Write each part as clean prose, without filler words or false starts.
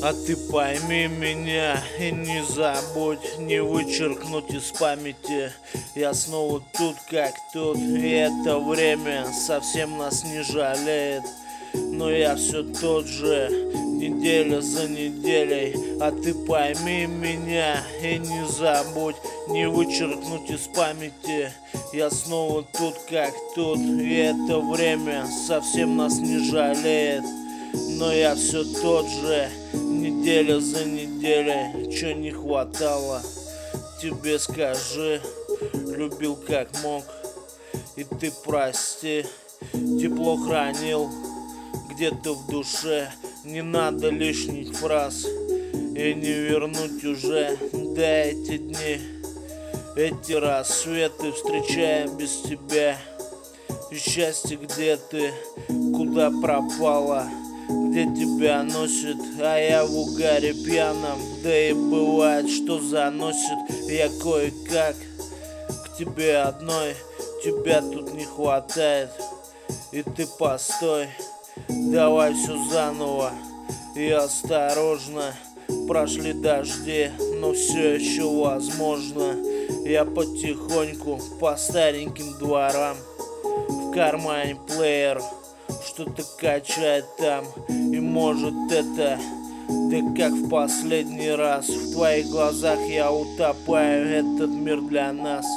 А ты пойми меня и не забудь, не вычеркнуть из памяти. Я снова тут, как тут, и это время совсем нас не жалеет. Но я все тот же, неделя за неделей. А ты пойми меня и не забудь, не вычеркнуть из памяти. Я снова тут, как тут, и это время совсем нас не жалеет. Но я все тот же, неделя за неделей. Чё не хватало, тебе скажи. Любил как мог, и ты прости. Тепло хранил где-то в душе. Не надо лишних фраз, и не вернуть уже. Да эти дни, эти рассветы встречаем без тебя. И счастье, где ты, куда пропала, где тебя носит, а я в угаре пьяном. Да и бывает, что заносит. Я кое-как к тебе одной, тебя тут не хватает. И ты постой, давай все заново и осторожно. Прошли дожди, но все еще возможно. Я потихоньку по стареньким дворам. В кармане плеер что-то качает там. И может это, да как в последний раз. В твоих глазах я утопаю, этот мир для нас.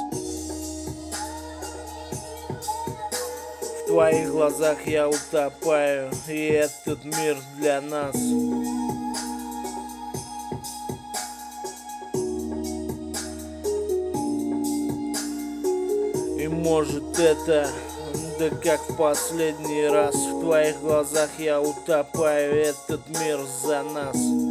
В твоих глазах я утопаю, и этот мир для нас. И может это, да как в последний раз. В твоих глазах я утопаю, этот мир за нас.